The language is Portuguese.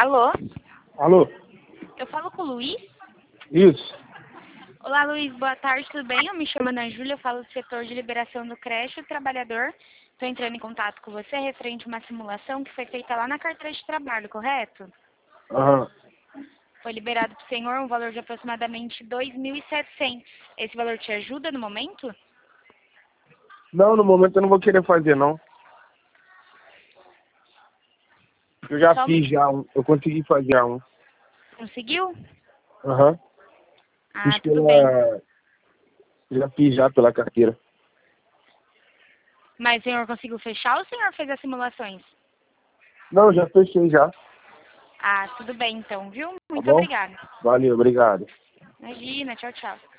Alô? Alô? Eu falo com o Luiz? Isso. Olá, Luiz. Boa tarde, tudo bem? Eu me chamo Ana Júlia, eu falo do setor de liberação do creche, trabalhador. Estou entrando em contato com você referente a uma simulação que foi feita lá na carteira de trabalho, correto? Aham. Foi liberado para o senhor um valor de aproximadamente 2.700. Esse valor te ajuda no momento? Não, no momento eu não vou querer fazer, não. Eu já Só fiz já um. Eu consegui fazer um. conseguiu? Aham. Ah, Fiz tudo bem. pela... Já fiz já pela carteira. Mas o senhor conseguiu fechar ou o senhor fez as simulações? Não, já fechei já. Ah, tudo bem então, viu? Tá Muito bom? obrigada. Valeu, obrigado. Imagina, tchau, tchau.